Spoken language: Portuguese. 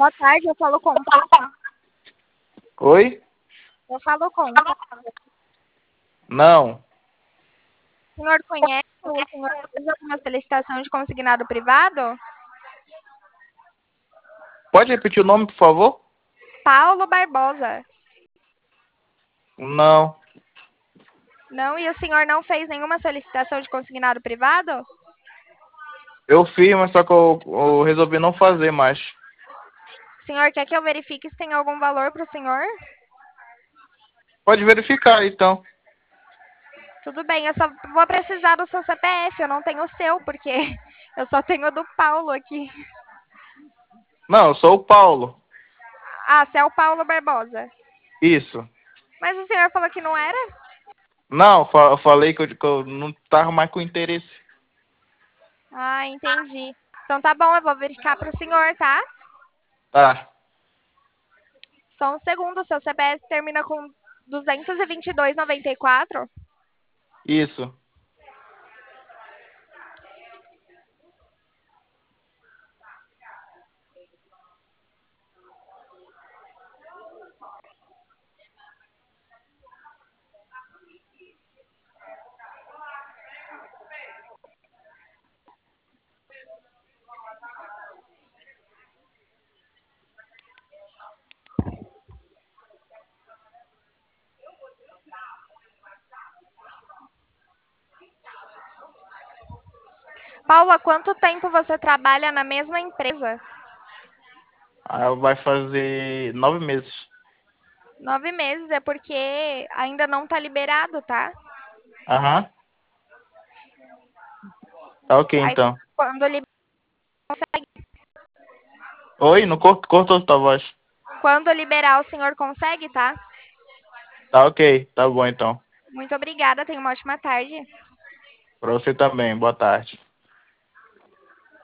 Boa tarde, eu falo com. Oi? Eu falo com. Não. O senhor conhece o senhor fez alguma solicitação de consignado privado? Pode repetir o nome, por favor? Paulo Barbosa. Não. Não, e o senhor não fez nenhuma solicitação de consignado privado? Eu fiz, mas só que eu resolvi não fazer mais. O senhor quer que eu verifique se tem algum valor para o senhor? Pode verificar, então. Tudo bem, eu só vou precisar do seu CPF, eu não tenho o seu, porque eu só tenho o do Paulo aqui. Não, eu sou o Paulo. Ah, você é o Paulo Barbosa. Isso. Mas o senhor falou que não era? Não, eu falei que eu não tava mais com interesse. Ah, entendi. Então tá bom, eu vou verificar para o senhor, tá? Tá. Só um segundo, seu CPF termina com 222,94. Isso. Paula, há quanto tempo você trabalha na mesma empresa? Aí vai fazer 9 meses. 9 meses, é porque ainda não tá liberado, tá? Aham. Tá ok, Aí então. quando, li- Oi? Não cortou tua voz. quando liberar, o senhor consegue, tá? Tá ok. Tá bom, então. Muito obrigada, tenha uma ótima tarde. Pra você também. Boa tarde.